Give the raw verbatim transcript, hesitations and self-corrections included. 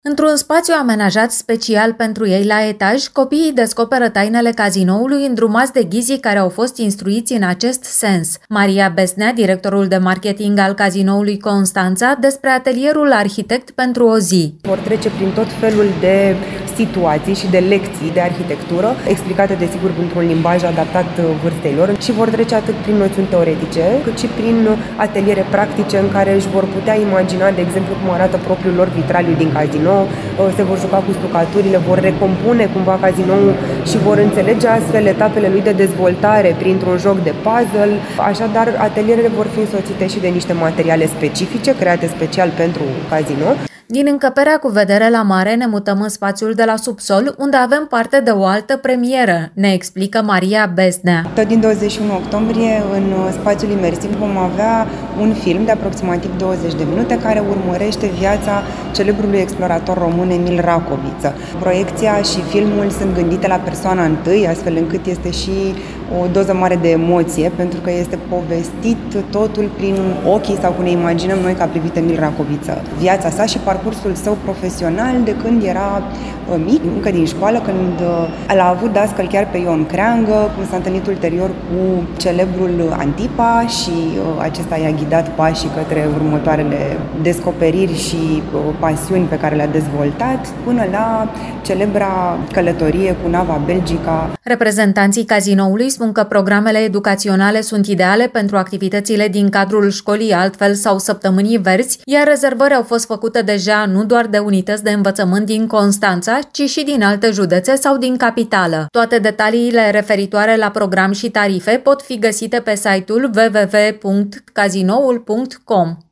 Într-un spațiu amenajat special pentru ei la etaj, copiii descoperă tainele cazinoului îndrumați de ghizii care au fost instruiți în acest sens. Maria Besnea, directorul de marketing al cazinoului Constanța, despre atelierul Arhitect pentru o zi. Vor trece prin tot felul de situații și de lecții de arhitectură, explicate desigur într-un limbaj adaptat vârstei lor, și vor trece atât prin noțiuni teoretice, cât și prin ateliere practice în care își vor putea imagina, de exemplu, cum arată propriul lor vitraliu din cazino, se vor juca cu stucaturile, vor recompune cumva cazinoul și vor înțelege astfel etapele lui de dezvoltare printr-un joc de puzzle. Așadar, atelierele vor fi însoțite și de niște materiale specifice, create special pentru cazino. Din încăperea cu vedere la mare ne mutăm în spațiul de la subsol, unde avem parte de o altă premieră, ne explică Maria Besnea. Tot din douăzeci și unu octombrie, în spațiul imersiv, vom avea un film de aproximativ douăzeci de minute care urmărește viața celebrului explorator român Emil Racoviță. Proiecția și filmul sunt gândite la persoana întâi, astfel încât este și o doză mare de emoție, pentru că este povestit totul prin ochii sau cum ne imaginăm noi că a privit Emil Racoviță viața sa și parcursul său profesional de când era mic, încă din școală, când l-a avut dascăl chiar pe Ion Creangă, cum s-a întâlnit ulterior cu celebrul Antipa și acesta i-a ghidat pașii către următoarele descoperiri și pasiuni pe care le-a dezvoltat, până la celebra călătorie cu nava Belgica. Reprezentanții cazinoului spun că programele educaționale sunt ideale pentru activitățile din cadrul școlii altfel sau săptămânii verzi, iar rezervări au fost făcute deja nu doar de unități de învățământ din Constanța, ci și din alte județe sau din capitală. Toate detaliile referitoare la program și tarife pot fi găsite pe site-ul w w w punct cazinoul punct com.